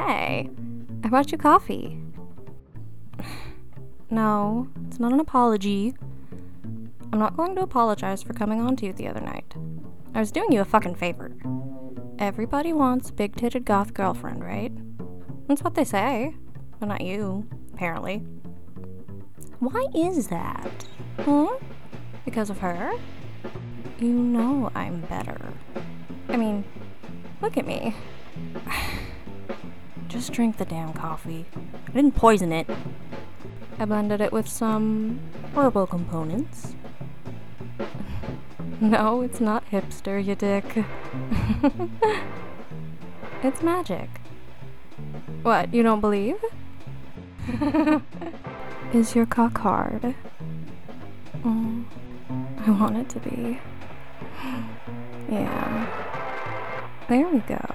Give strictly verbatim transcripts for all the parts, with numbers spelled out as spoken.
Hey, I brought you coffee. No, it's not an apology. I'm not going to apologize for coming on to you the other night. I was doing you a fucking favor. Everybody wants big-titted goth girlfriend, right? That's what they say. But not you, apparently. Why is that? Huh? Because of her? You know I'm better. I mean, look at me. Just drink the damn coffee. I didn't poison it. I blended it with some herbal components. No, it's not hipster, you dick. It's magic. What, you don't believe? Is your cock hard? Oh, I want it to be. Yeah. There we go.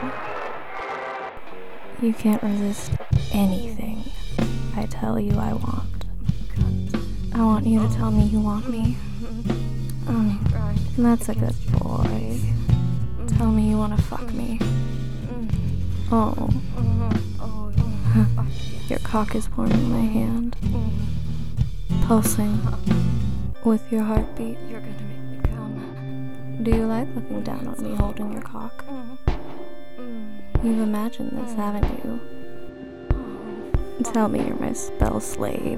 You can't resist anything I tell you I want. I want you to tell me you want me. Oh, that's a good boy. Tell me you want to fuck me. Oh. Your cock is warm in my hand. Pulsing with your heartbeat. You're gonna make me come. Do you like looking down on me holding your cock? You've imagined this, haven't you? Tell me you're my spell slave.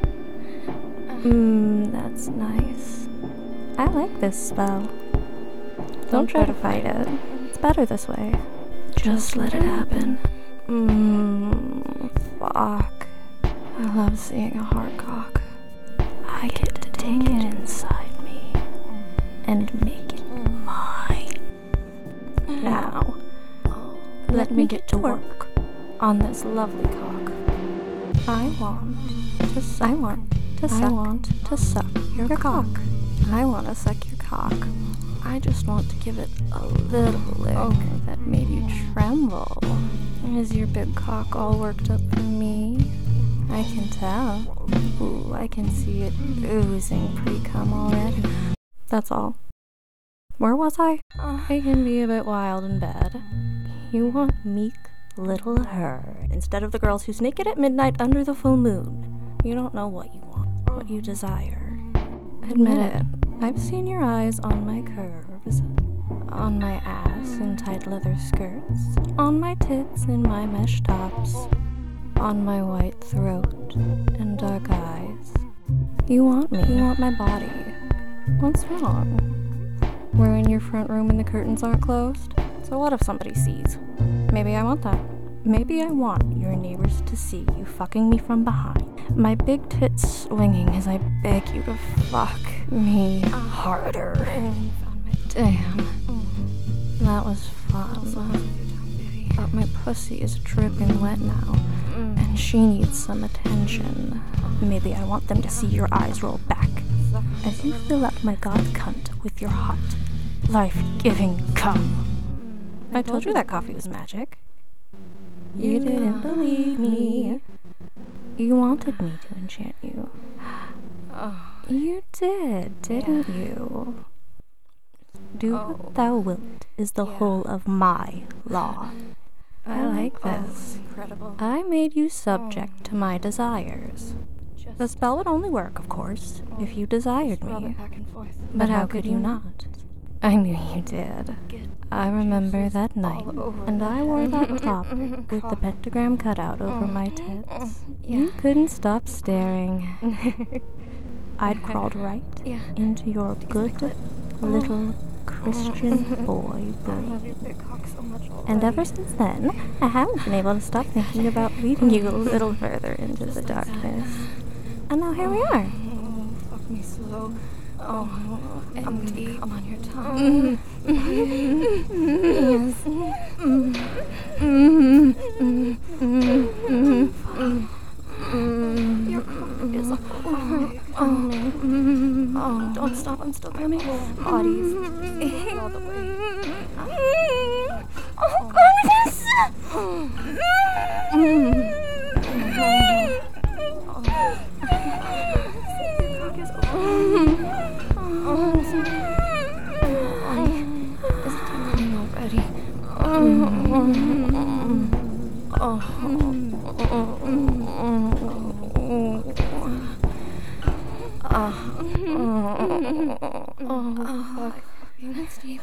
Mmm, that's nice. I like this spell. Don't try to fight it. It's better this way. Just let it happen. Mmm, fuck. I love seeing a hard cock. I get to take it inside me and make it mine. Now, let me get to work on this lovely cock. I want to suck. I want to suck. I want to suck your, your cock. cock. I want to suck your cock. I just want to give it a little lick oh. that made you tremble. Is your big cock all worked up for me? I can tell. Ooh, I can see it oozing pre-cum already. That's all. Where was I? Uh, I can be a bit wild in bed. You want meek little her instead of the girls who's naked at midnight under the full moon. You don't know what you want, what you desire. Admit it. I've seen your eyes on my curves, on my ass in tight leather skirts, on my tits in my mesh tops, on my white throat and dark eyes. You want me. You want my body. What's wrong? We're in your front room and the curtains aren't closed? So what if somebody sees? Maybe I want that. Maybe I want your neighbors to see you fucking me from behind. My big tits swinging as I beg you to fuck me harder. Damn. That was fun. But my pussy is dripping wet now, and she needs some attention. Maybe I want them to see your eyes roll back as you fill up my god cunt with your hot, life-giving cum. I told you that coffee was magic. You didn't believe me. You wanted me to enchant you. You did, didn't you? Do what thou wilt is the whole of my law. I like this. Incredible. I made you subject to my desires. The spell would only work, of course, if you desired me. But how could you not? I knew you did. I remember that night, and I wore that top with the pentagram cut out over my tits. You couldn't stop staring. I'd crawled right into your good little Christian boy brain. And ever since then, I haven't been able to stop thinking about leading you a little further into the darkness. And now here we are. Oh, fuck me slow. Oh, empty. Come on your tongue. Yes. Your cock is overwhelming. Oh, don't stop. I'm still coming. Bodies aching all the way. Oh, goodness! Steve.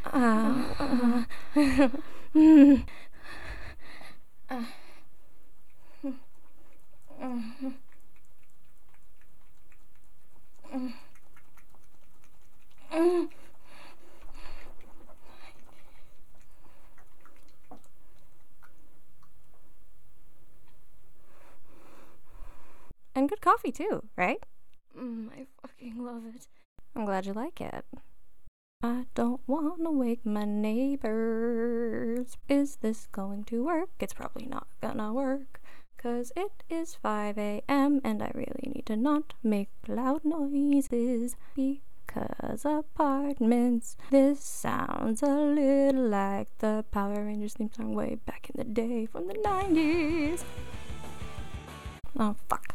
And good coffee too, right? Mm, I fucking love it. I'm glad you like it. I don't wanna wake my neighbors. Is this going to work? It's probably not gonna work. Cause it is five a m and I really need to not make loud noises. Because apartments, this sounds a little like the Power Rangers theme song way back in the day from the nineties. Oh, fuck.